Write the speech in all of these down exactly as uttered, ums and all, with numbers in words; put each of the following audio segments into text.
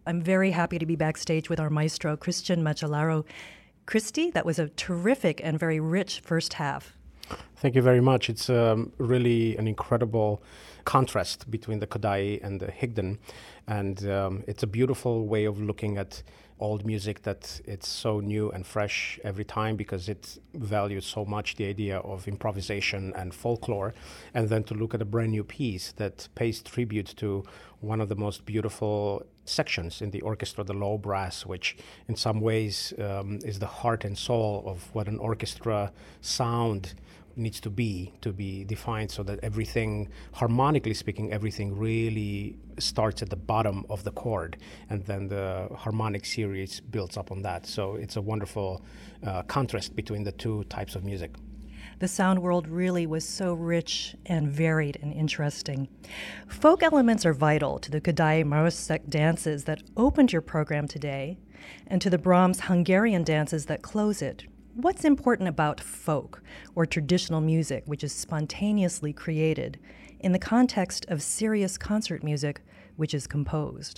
I'm very happy to be backstage with our maestro, Christian Macellaro. Christy, that was a terrific and very rich first half. Thank you very much. It's um, really an incredible contrast between the Kodály and the Higdon. And um, it's a beautiful way of looking at old music that it's so new and fresh every time because it values so much the idea of improvisation and folklore. And then to look at a brand new piece that pays tribute to one of the most beautiful sections in the orchestra, the low brass, which in some ways um, is the heart and soul of what an orchestra sound needs to be, to be defined so that everything, harmonically speaking, everything really starts at the bottom of the chord and then the harmonic series builds up on that. So it's a wonderful uh, contrast between the two types of music. The sound world really was so rich and varied and interesting. Folk elements are vital to the Kodály Marosek dances that opened your program today and to the Brahms Hungarian dances that close it. What's important about folk, or traditional music, which is spontaneously created, in the context of serious concert music, which is composed?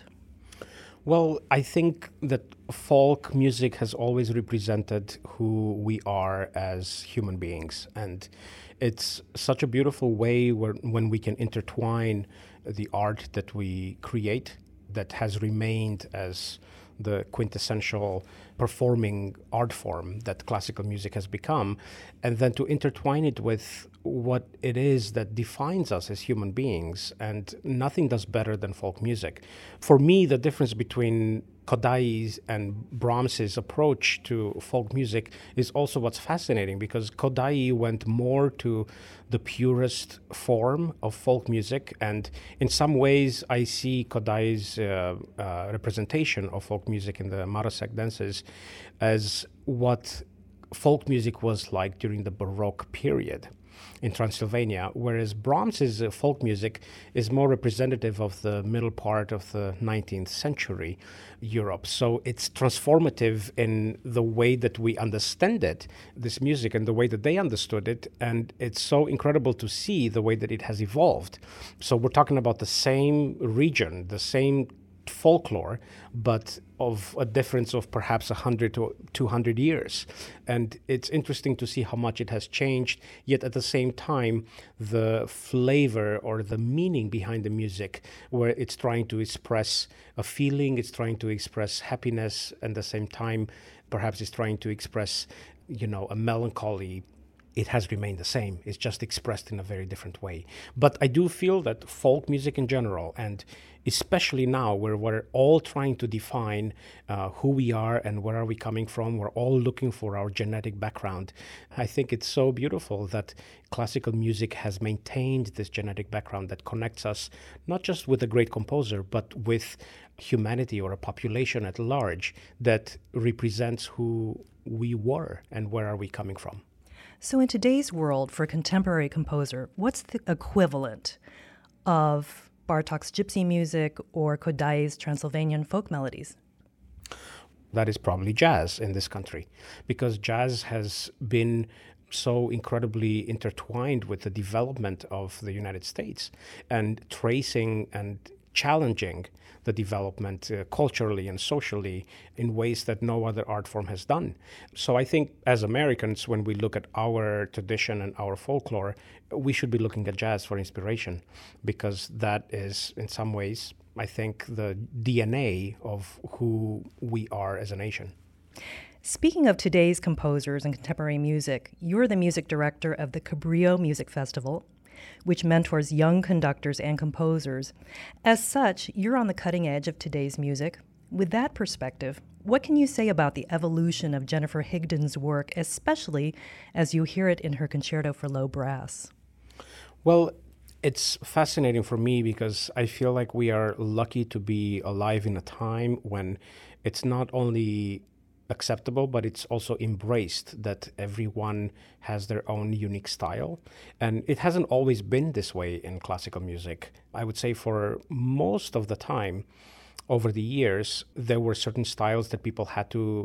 Well, I think that folk music has always represented who we are as human beings. And it's such a beautiful way where, when we can intertwine the art that we create that has remained as the quintessential performing art form that classical music has become, and then to intertwine it with what it is that defines us as human beings. And nothing does better than folk music. For me, the difference between Kodály's and Brahms's approach to folk music is also what's fascinating, because Kodály went more to the purest form of folk music, and in some ways I see Kodály's uh, uh, representation of folk music in the Marosek dances as what folk music was like during the Baroque period in Transylvania, whereas Brahms's uh, folk music is more representative of the middle part of the nineteenth century Europe. So it's transformative in the way that we understand it, this music, and the way that they understood it. And it's so incredible to see the way that it has evolved. So we're talking about the same region, the same folklore, but of a difference of perhaps one hundred to two hundred years. And it's interesting to see how much it has changed, yet at the same time, the flavor or the meaning behind the music, where it's trying to express a feeling, it's trying to express happiness, and at the same time, perhaps it's trying to express, you know, a melancholy. It has remained the same. It's just expressed in a very different way. But I do feel that folk music in general, and especially now where we're all trying to define uh, who we are and where are we coming from, we're all looking for our genetic background. I think it's so beautiful that classical music has maintained this genetic background that connects us not just with a great composer, but with humanity or a population at large that represents who we were and where are we coming from. So in today's world, for a contemporary composer, what's the equivalent of Bartók's gypsy music or Kodály's Transylvanian folk melodies? That is probably jazz in this country, because jazz has been so incredibly intertwined with the development of the United States and tracing and challenging the development uh, culturally and socially in ways that no other art form has done. So I think as Americans, when we look at our tradition and our folklore, we should be looking at jazz for inspiration, because that is in some ways, I think, the D N A of who we are as a nation. Speaking of today's composers and contemporary music, you're the music director of the Cabrillo Music Festival, which mentors young conductors and composers. As such, you're on the cutting edge of today's music. With that perspective, what can you say about the evolution of Jennifer Higdon's work, especially as you hear it in her Concerto for Low Brass? Well, it's fascinating for me because I feel like we are lucky to be alive in a time when it's not only acceptable, but it's also embraced that everyone has their own unique style. And it hasn't always been this way in classical music. I would say for most of the time, over the years, there were certain styles that people had to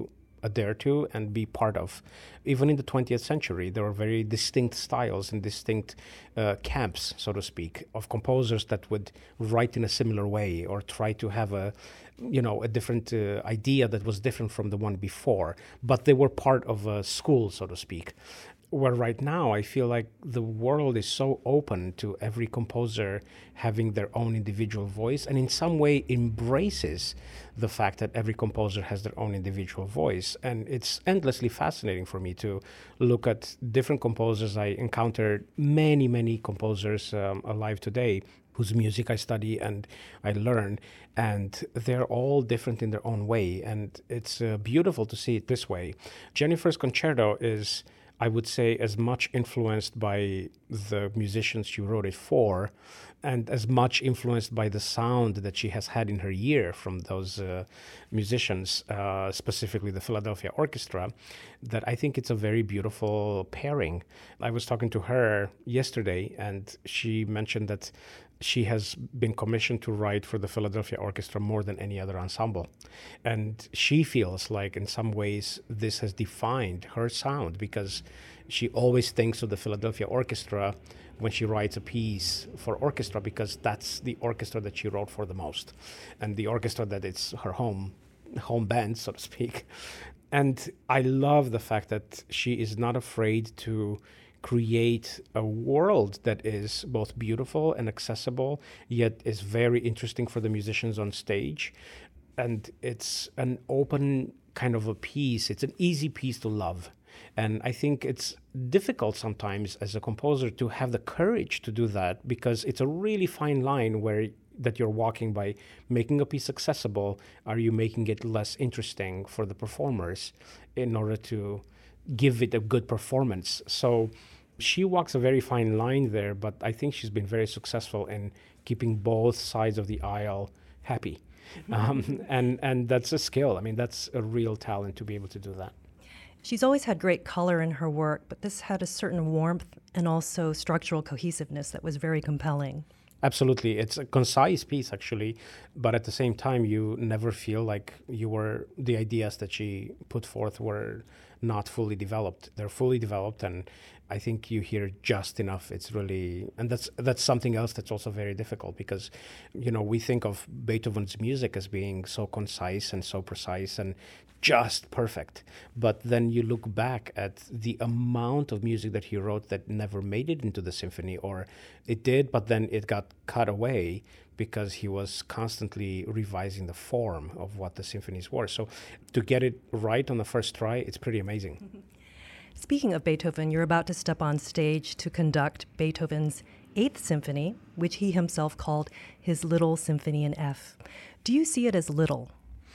adhere to and be part of. Even in the twentieth century, there were very distinct styles and distinct uh, camps, so to speak, of composers that would write in a similar way or try to have a, you know, a different uh, idea that was different from the one before. But they were part of a school, so to speak. Where right now I feel like the world is so open to every composer having their own individual voice, and in some way embraces the fact that every composer has their own individual voice. And it's endlessly fascinating for me to look at different composers. I encountered many, many composers um, alive today whose music I study and I learn, and they're all different in their own way. And it's uh, beautiful to see it this way. Jennifer's concerto is, I would say, as much influenced by the musicians she wrote it for, and as much influenced by the sound that she has had in her ear from those uh, musicians, uh, specifically the Philadelphia Orchestra, that I think it's a very beautiful pairing. I was talking to her yesterday, and she mentioned that she has been commissioned to write for the Philadelphia Orchestra more than any other ensemble. And she feels like in some ways this has defined her sound, because she always thinks of the Philadelphia Orchestra when she writes a piece for orchestra, because that's the orchestra that she wrote for the most, and the orchestra that it's her home home band, so to speak. And I love the fact that she is not afraid to create a world that is both beautiful and accessible, yet is very interesting for the musicians on stage. And it's an open kind of a piece. It's an easy piece to love. And I think it's difficult sometimes as a composer to have the courage to do that, because it's a really fine line where that you're walking by making a piece accessible. Are you making it less interesting for the performers in order to give it a good performance? So she walks a very fine line there, but I think she's been very successful in keeping both sides of the aisle happy. Um, and, and that's a skill. I mean, that's a real talent to be able to do that. She's always had great color in her work, but this had a certain warmth and also structural cohesiveness that was very compelling. Absolutely. It's a concise piece, actually, but at the same time, you never feel like you were, the ideas that she put forth were not fully developed. They're fully developed, and I think you hear just enough. It's really, and that's that's something else that's also very difficult, because, you know, we think of Beethoven's music as being so concise and so precise and just perfect. But then you look back at the amount of music that he wrote that never made it into the symphony, or it did, but then it got cut away because he was constantly revising the form of what the symphonies were. So to get it right on the first try, it's pretty amazing. Mm-hmm. Speaking of Beethoven, you're about to step on stage to conduct Beethoven's Eighth Symphony, which he himself called his Little Symphony in F. Do you see it as little?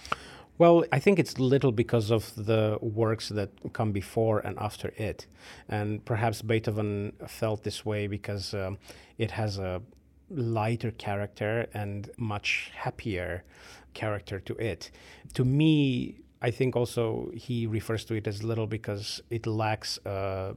Well, I think it's little because of the works that come before and after it. And perhaps Beethoven felt this way because um, it has a lighter character and much happier character to it. To me, I think also he refers to it as little because it lacks a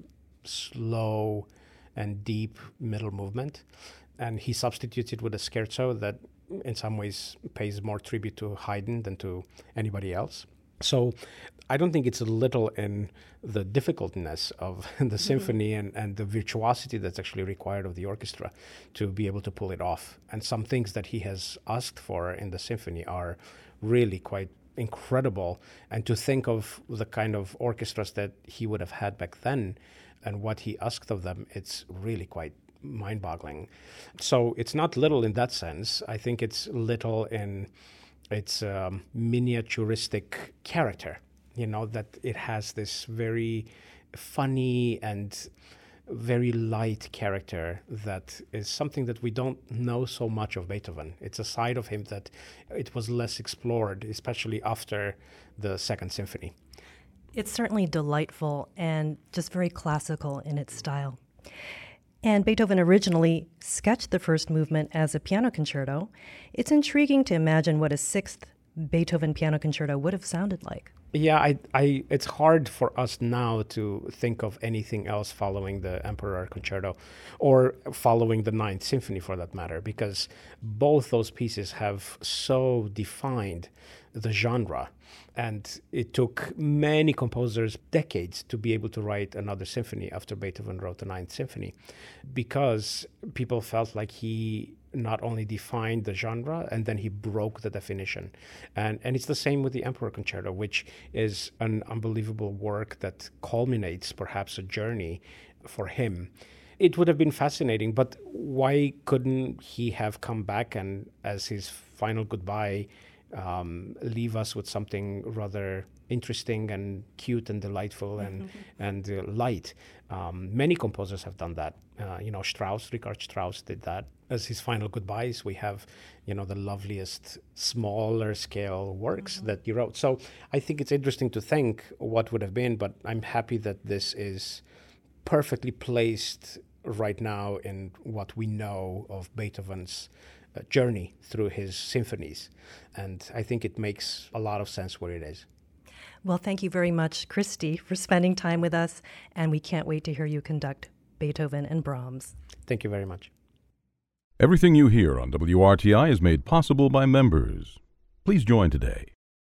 slow and deep middle movement. And he substitutes it with a scherzo that in some ways pays more tribute to Haydn than to anybody else. So I don't think it's a little in the difficultness of the mm-hmm. symphony and, and the virtuosity that's actually required of the orchestra to be able to pull it off. And some things that he has asked for in the symphony are really quite incredible. And to think of the kind of orchestras that he would have had back then and what he asked of them, it's really quite mind-boggling. So it's not little in that sense. I think it's little in its um, miniaturistic character, you know, that it has this very funny and very light character that is something that we don't know so much of Beethoven. It's a side of him that it was less explored, especially after the Second Symphony. It's certainly delightful and just very classical in its style. And Beethoven originally sketched the first movement as a piano concerto. It's intriguing to imagine what a sixth Beethoven piano concerto would have sounded like. Yeah, I, I, it's hard for us now to think of anything else following the Emperor Concerto or following the Ninth Symphony for that matter, because both those pieces have so defined the genre. And it took many composers decades to be able to write another symphony after Beethoven wrote the Ninth Symphony, because people felt like he not only defined the genre, and then he broke the definition. And and it's the same with the Emperor Concerto, which is an unbelievable work that culminates perhaps a journey for him. It would have been fascinating, but why couldn't he have come back and, as his final goodbye, um, leave us with something rather interesting and cute and delightful and mm-hmm. and uh, light? Um, many composers have done that. Uh, you know, Strauss, Richard Strauss did that. As his final goodbyes, we have, you know, the loveliest smaller scale works mm-hmm. that he wrote. So I think it's interesting to think what would have been, but I'm happy that this is perfectly placed right now in what we know of Beethoven's uh, journey through his symphonies. And I think it makes a lot of sense where it is. Well, thank you very much, Christy, for spending time with us, and we can't wait to hear you conduct Beethoven and Brahms. Thank you very much. Everything you hear on W R T I is made possible by members. Please join today